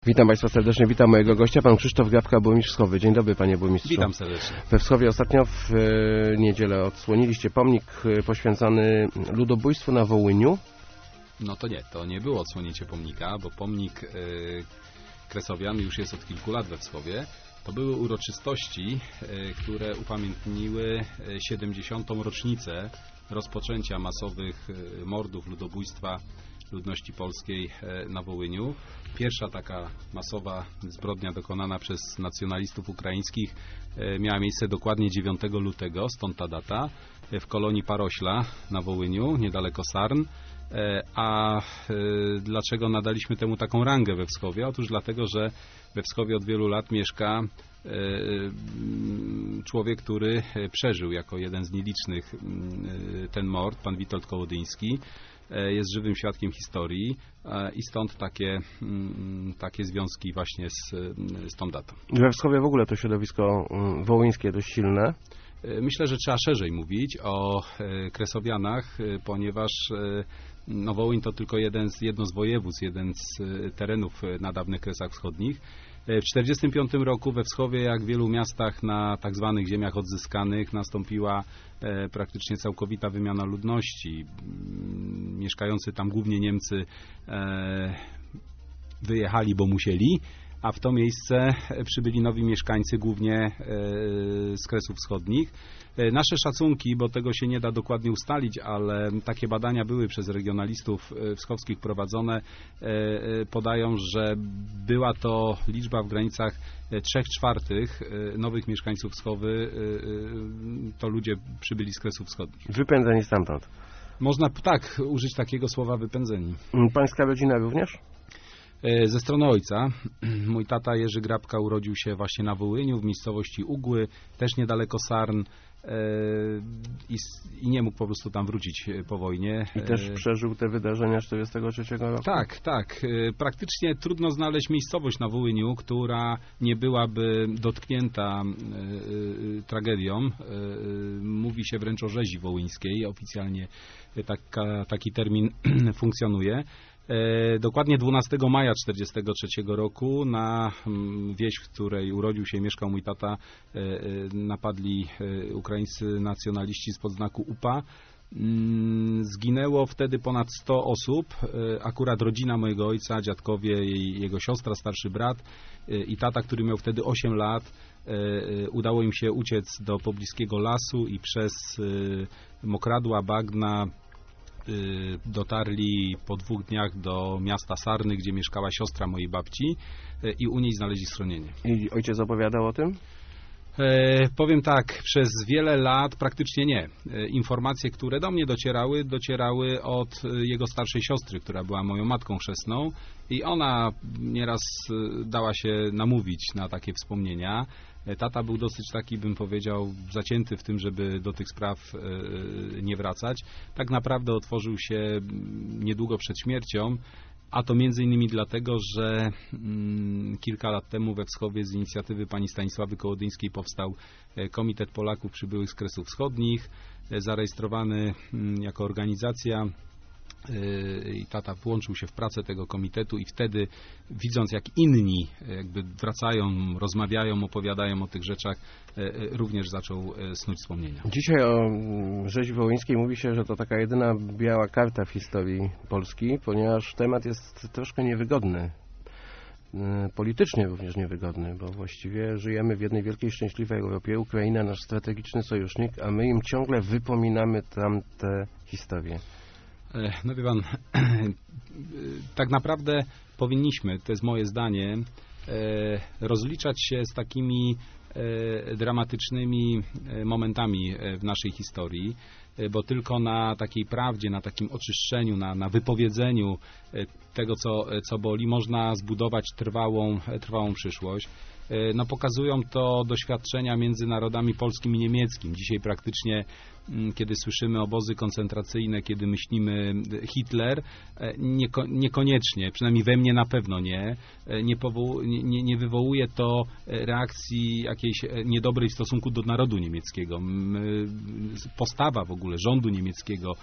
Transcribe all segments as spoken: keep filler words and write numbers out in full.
Witam Państwa serdecznie, witam mojego gościa, pan Krzysztof Grabka, burmistrz Wschowy. Dzień dobry, panie burmistrzu. Witam serdecznie. We Wschowie ostatnio w e, niedzielę odsłoniliście pomnik e, poświęcony ludobójstwu na Wołyniu. No to nie, to nie było odsłonięcie pomnika, bo pomnik e, Kresowian już jest od kilku lat we Wschowie. To były uroczystości, e, które upamiętniły siedemdziesiątą rocznicę rozpoczęcia masowych e, mordów, ludobójstwa ludności polskiej na Wołyniu. Pierwsza taka masowa zbrodnia dokonana przez nacjonalistów ukraińskich miała miejsce dokładnie dziewiątego lutego, stąd ta data, w kolonii Parośla na Wołyniu, niedaleko Sarn. A dlaczego nadaliśmy temu taką rangę we Wschowie? Otóż dlatego, że we Wschowie od wielu lat mieszka człowiek, który przeżył jako jeden z nielicznych ten mord, pan Witold Kołodyński. Jest żywym świadkiem historii i stąd takie, takie związki właśnie z, z tą datą. We Wschowie w ogóle to środowisko wołyńskie dość silne. Myślę, że trzeba szerzej mówić o Kresowianach, ponieważ no, Wołyń to tylko jeden z, jedno z województw, jeden z terenów na dawnych Kresach Wschodnich. W tysiąc dziewięćset czterdziestym piątym roku we Wschowie, jak w wielu miastach na tak zwanych ziemiach odzyskanych, nastąpiła e, praktycznie całkowita wymiana ludności. Mieszkający tam głównie Niemcy e, wyjechali, bo musieli, a w to miejsce przybyli nowi mieszkańcy, głównie e, z Kresów Wschodnich. E, nasze szacunki, bo tego się nie da dokładnie ustalić, ale takie badania były przez regionalistów e, wschowskich prowadzone, e, e, podają, że była to liczba w granicach trzech czwartych e, nowych mieszkańców Wschowy, e, e, to ludzie przybyli z Kresów Wschodnich. Wypędzeni stamtąd. Można tak użyć takiego słowa, wypędzeni. Pańska rodzina również? Ze strony ojca. Mój tata Jerzy Grabka urodził się właśnie na Wołyniu, w miejscowości Ugły, też niedaleko Sarn i, i nie mógł po prostu tam wrócić po wojnie. I też przeżył te wydarzenia czterdziestego trzeciego roku? Tak, tak. Praktycznie trudno znaleźć miejscowość na Wołyniu, która nie byłaby dotknięta tragedią. Mówi się wręcz o rzezi wołyńskiej. Oficjalnie taka, taki termin funkcjonuje. Dokładnie dwunastego maja tysiąc dziewięćset czterdziestego trzeciego roku na wieś, w której urodził się i mieszkał mój tata, napadli ukraińscy nacjonaliści spod znaku U P A. Zginęło wtedy ponad sto osób, akurat rodzina mojego ojca, dziadkowie i jego siostra, starszy brat i tata, który miał wtedy osiem lat. Udało im się uciec do pobliskiego lasu i przez mokradła, bagna dotarli po dwóch dniach do miasta Sarny, gdzie mieszkała siostra mojej babci i u niej znaleźli schronienie. I ojciec opowiadał o tym? E, powiem tak, przez wiele lat praktycznie nie. E, informacje, które do mnie docierały, docierały od jego starszej siostry, która była moją matką chrzestną i ona nieraz dała się namówić na takie wspomnienia. Tata był dosyć taki, bym powiedział, zacięty w tym, żeby do tych spraw nie wracać. Tak naprawdę otworzył się niedługo przed śmiercią, a to między innymi dlatego, że kilka lat temu we Wschowie z inicjatywy pani Stanisławy Kołodyńskiej powstał Komitet Polaków Przybyłych z Kresów Wschodnich, zarejestrowany jako organizacja. I tata włączył się w pracę tego komitetu i wtedy, widząc jak inni jakby wracają, rozmawiają, opowiadają o tych rzeczach, również zaczął snuć wspomnienia. Dzisiaj o rzezi wołyńskiej mówi się, że to taka jedyna biała karta w historii Polski, ponieważ temat jest troszkę niewygodny. Politycznie również niewygodny, bo właściwie żyjemy w jednej wielkiej, szczęśliwej Europie. Ukraina nasz strategiczny sojusznik, a my im ciągle wypominamy tamte historie. No wie pan, tak naprawdę powinniśmy, to jest moje zdanie, rozliczać się z takimi dramatycznymi momentami w naszej historii, bo tylko na takiej prawdzie, na takim oczyszczeniu, na, na wypowiedzeniu tego, co, co boli, można zbudować trwałą, trwałą przyszłość. No, pokazują to doświadczenia między narodami polskim i niemieckim. Dzisiaj praktycznie, kiedy słyszymy obozy koncentracyjne, kiedy myślimy Hitler, nieko, niekoniecznie, przynajmniej we mnie na pewno nie, nie, powoł, nie, nie wywołuje to reakcji jakiejś niedobrej w stosunku do narodu niemieckiego. Postawa w ogóle ogóle rządu niemieckiego,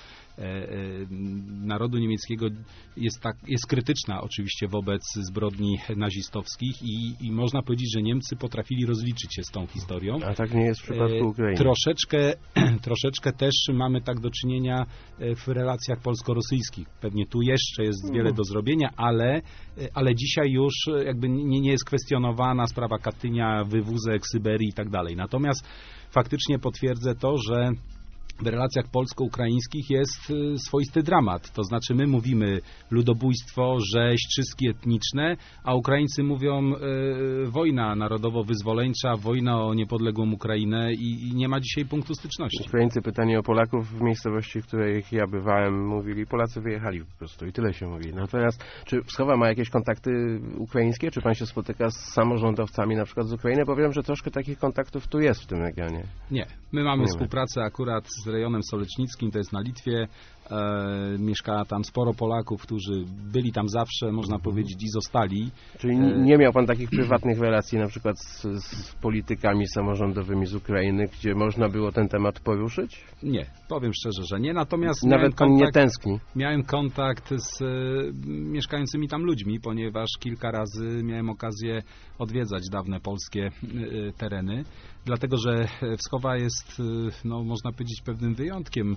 narodu niemieckiego jest, tak, jest krytyczna oczywiście wobec zbrodni nazistowskich i, i można powiedzieć, że Niemcy potrafili rozliczyć się z tą historią. A tak nie jest w przypadku Ukrainy. Troszeczkę, troszeczkę też mamy tak do czynienia w relacjach polsko-rosyjskich. Pewnie tu jeszcze jest wiele do zrobienia, ale, ale dzisiaj już jakby nie, nie jest kwestionowana sprawa Katynia, wywózek, Syberii i tak dalej. Natomiast faktycznie potwierdzę to, że w relacjach polsko-ukraińskich jest swoisty dramat. To znaczy my mówimy ludobójstwo, rzeź, czystki etniczne, a Ukraińcy mówią e, wojna narodowo-wyzwoleńcza, wojna o niepodległą Ukrainę i, i nie ma dzisiaj punktu styczności. Ukraińcy pytani o Polaków w miejscowości, w której ja bywałem, mówili, Polacy wyjechali po prostu i tyle się mówi. Natomiast czy Wschowa ma jakieś kontakty ukraińskie? Czy pan się spotyka z samorządowcami na przykład z Ukrainy? Bo wiem, że troszkę takich kontaktów tu jest w tym regionie. Nie. My mamy Nie współpracę akurat z rejonem solecznickim, to jest na Litwie. E, mieszka tam sporo Polaków, którzy byli tam zawsze, można mhm. powiedzieć, i zostali. Czyli e, nie miał pan takich prywatnych relacji na przykład z, z politykami samorządowymi z Ukrainy, gdzie można było ten temat poruszyć? Nie, powiem szczerze, że nie. Natomiast nawet pan kontakt, nie tęskni? Miałem kontakt z e, mieszkającymi tam ludźmi, ponieważ kilka razy miałem okazję odwiedzać dawne polskie e, tereny. Dlatego, że Wschowa jest, no, można powiedzieć, pewnym wyjątkiem,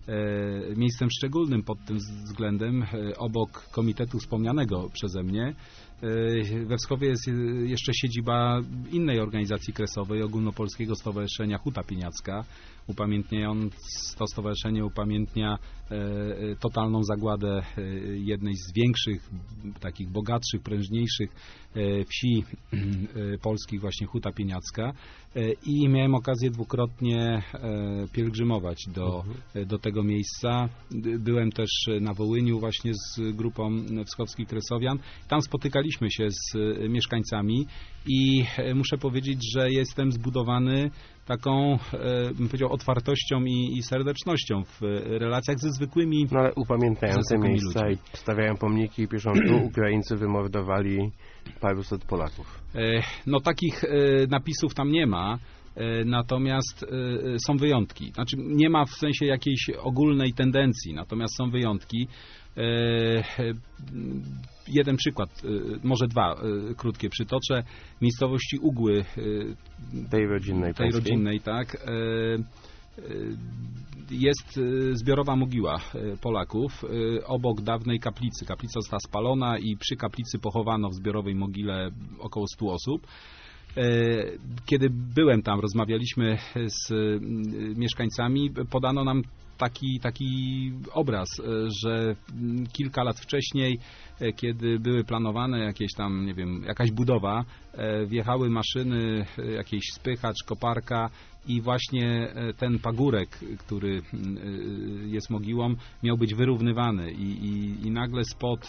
e, miejscem szczególnym pod tym względem, e, obok komitetu wspomnianego przeze mnie. E, we Wschowie jest jeszcze siedziba innej organizacji kresowej, Ogólnopolskiego Stowarzyszenia Huta Pieniacka. Upamiętniając, to stowarzyszenie upamiętnia e, totalną zagładę e, jednej z większych, takich bogatszych, prężniejszych e, wsi e, polskich, właśnie Huta Pieniacka. E, I miałem okazję dwukrotnie e, pielgrzymować do, mhm. do tego miejsca. Byłem też na Wołyniu właśnie z grupą wschowskich kresowian. Tam spotykaliśmy się z mieszkańcami i e, muszę powiedzieć, że jestem zbudowany taką, bym powiedział, otwartością i, i serdecznością w relacjach ze zwykłymi. No ale upamiętniają te miejsca ludźmi. I stawiają pomniki i piszą, tu Ukraińcy wymordowali paruset Polaków. No takich napisów tam nie ma. Natomiast są wyjątki. Znaczy nie ma w sensie jakiejś ogólnej tendencji, natomiast są wyjątki. Jeden przykład, może dwa krótkie przytoczę. W miejscowości Ugły, tej rodzinnej, tej rodzinnej, tak, jest zbiorowa mogiła Polaków obok dawnej kaplicy. Kaplica została spalona i przy kaplicy pochowano w zbiorowej mogile około stu osób. Kiedy byłem tam, rozmawialiśmy z mieszkańcami, podano nam taki, taki obraz, że kilka lat wcześniej, kiedy były planowane jakieś tam, nie wiem, jakaś budowa, wjechały maszyny, jakiś spychacz, koparka i właśnie ten pagórek, który jest mogiłą, miał być wyrównywany i, i, i nagle spod,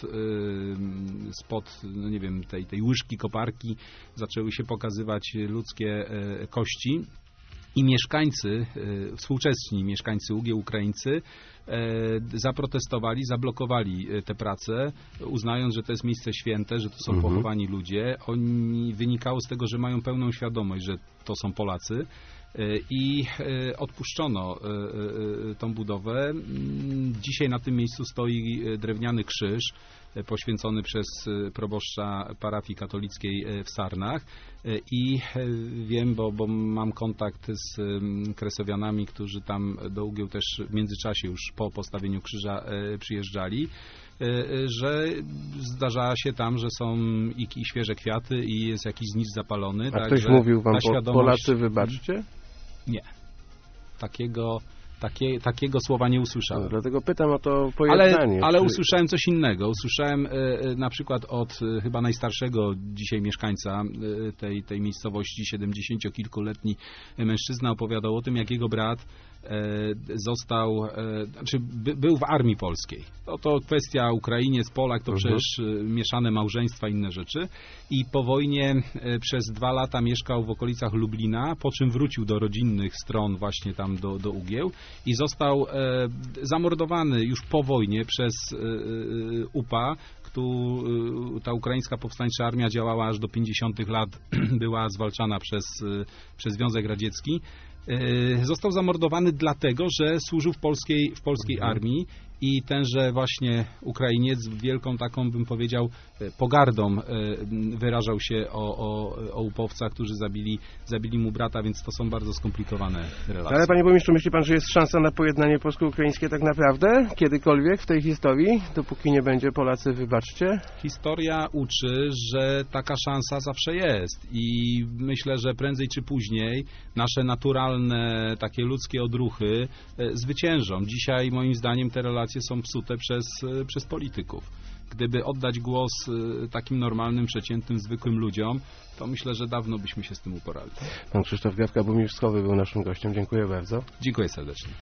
spod no nie wiem, tej, tej łyżki koparki zaczęły się pokazywać ludzkie kości. I mieszkańcy, współczesni mieszkańcy Ugieł, Ukraińcy, zaprotestowali, zablokowali te prace, uznając, że to jest miejsce święte, że tu są mhm. pochowani ludzie. Oni, wynikało z tego, że mają pełną świadomość, że to są Polacy. I odpuszczono tą budowę. Dzisiaj na tym miejscu stoi drewniany krzyż poświęcony przez proboszcza parafii katolickiej w Sarnach i wiem, bo, bo mam kontakt z kresowianami, którzy tam do Ugieł też w międzyczasie już po postawieniu krzyża przyjeżdżali, że zdarza się tam, że są i, i świeże kwiaty i jest jakiś znicz zapalony. A tak, ktoś mówił wam, świadomość... Polacy wybaczcie? Nie. Takiego, takie, takiego słowa nie usłyszałem. No, dlatego pytam o to pojednanie. Ale, ale czy... usłyszałem coś innego. Usłyszałem e, na przykład od e, chyba najstarszego dzisiaj mieszkańca e, tej, tej miejscowości, siedemdziesięciokilkuletni mężczyzna, opowiadał o tym, jak jego brat został, znaczy by, był w armii polskiej. To, to kwestia Ukrainiec, Polak, to uh-huh. przecież mieszane małżeństwa, inne rzeczy. I po wojnie przez dwa lata mieszkał w okolicach Lublina, po czym wrócił do rodzinnych stron właśnie tam do, do Ugieł i został e, zamordowany już po wojnie przez e, U P A. Tu ta ukraińska powstańcza armia działała aż do pięćdziesiątych lat, była zwalczana przez, przez Związek Radziecki. E, Został zamordowany dlatego, że służył w polskiej, w polskiej Mhm. armii i tenże właśnie Ukrainiec wielką taką, bym powiedział, e, pogardą e, wyrażał się o, o, o upowcach, którzy zabili, zabili mu brata, więc to są bardzo skomplikowane relacje. Ale panie burmistrzu, myśli pan, że jest szansa na pojednanie polsko-ukraińskie tak naprawdę? Kiedykolwiek w tej historii? Dopóki nie będzie, Polacy, wybaczcie. Historia uczy, że taka szansa zawsze jest i myślę, że prędzej czy później nasze naturalne, takie ludzkie odruchy e, zwyciężą. Dzisiaj moim zdaniem te relacje są psute przez, e, przez polityków. Gdyby oddać głos e, takim normalnym, przeciętnym, zwykłym ludziom, to myślę, że dawno byśmy się z tym uporali. Pan Krzysztof Gawka, burmistrz Wschowy, był naszym gościem. Dziękuję bardzo. Dziękuję serdecznie.